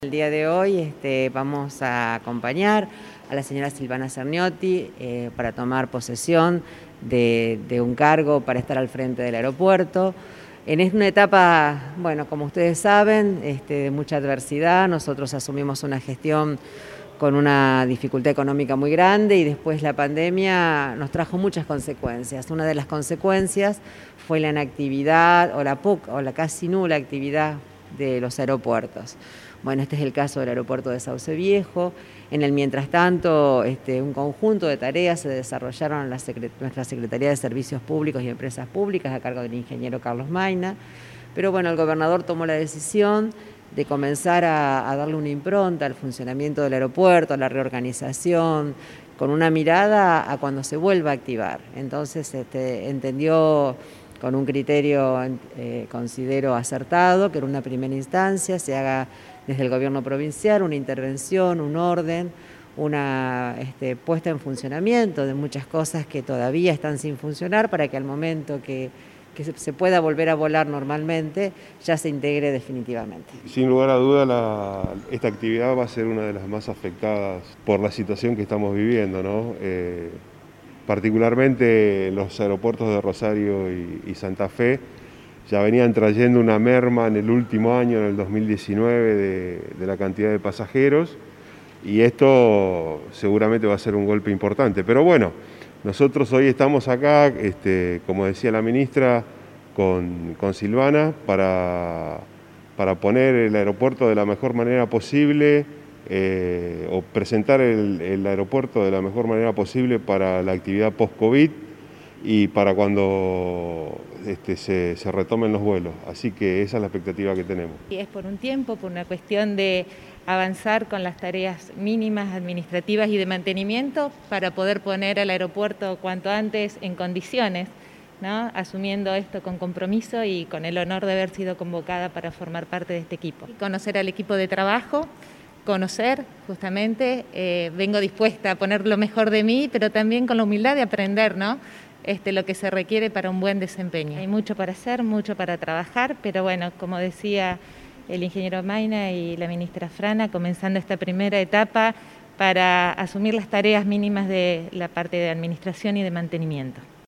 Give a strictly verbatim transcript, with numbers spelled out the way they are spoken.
El día de hoy este, vamos a acompañar a la señora Silvana Cerniotti eh, para tomar posesión de, de un cargo para estar al frente del aeropuerto. En una etapa, bueno, como ustedes saben, este, de mucha adversidad. Nosotros asumimos una gestión con una dificultad económica muy grande y después la pandemia nos trajo muchas consecuencias. Una de las consecuencias fue la inactividad o la poca o la casi nula actividad de los aeropuertos. Bueno, este es el caso del aeropuerto de Sauce Viejo. En el mientras tanto, este, un conjunto de tareas se desarrollaron en la secret nuestra Secretaría de Servicios Públicos y Empresas Públicas a cargo del ingeniero Carlos Maina. Pero bueno, el gobernador tomó la decisión de comenzar a, a darle una impronta al funcionamiento del aeropuerto, a la reorganización, con una mirada a cuando se vuelva a activar. Entonces este, entendió con un criterio, eh, considero acertado, que en una primera instancia se haga desde el gobierno provincial una intervención, un orden, una este, puesta en funcionamiento de muchas cosas que todavía están sin funcionar para que al momento que, que se pueda volver a volar normalmente ya se integre definitivamente. Sin lugar a duda, la, esta actividad va a ser una de las más afectadas por la situación que estamos viviendo, ¿no? Eh, particularmente los aeropuertos de Rosario y, y Santa Fe ya venían trayendo una merma en el último año, en el dos mil diecinueve, de, de la cantidad de pasajeros, y esto seguramente va a ser un golpe importante. Pero bueno, nosotros hoy estamos acá, este, como decía la ministra, con, con Silvana para, para poner el aeropuerto de la mejor manera posible, eh, o presentar el, el aeropuerto de la mejor manera posible para la actividad post-COVID y para cuando este, se, se retomen los vuelos. Así que esa es la expectativa que tenemos. Y es por un tiempo, por una cuestión de avanzar con las tareas mínimas administrativas y de mantenimiento para poder poner al aeropuerto cuanto antes en condiciones, ¿no? Asumiendo esto con compromiso y con el honor de haber sido convocada para formar parte de este equipo. Conocer al equipo de trabajo, conocer justamente, eh, vengo dispuesta a poner lo mejor de mí, pero también con la humildad de aprender, ¿no? Este, lo que se requiere para un buen desempeño. Hay mucho para hacer, mucho para trabajar, pero bueno, como decía el ingeniero Maina y la ministra Frana, comenzando esta primera etapa para asumir las tareas mínimas de la parte de administración y de mantenimiento.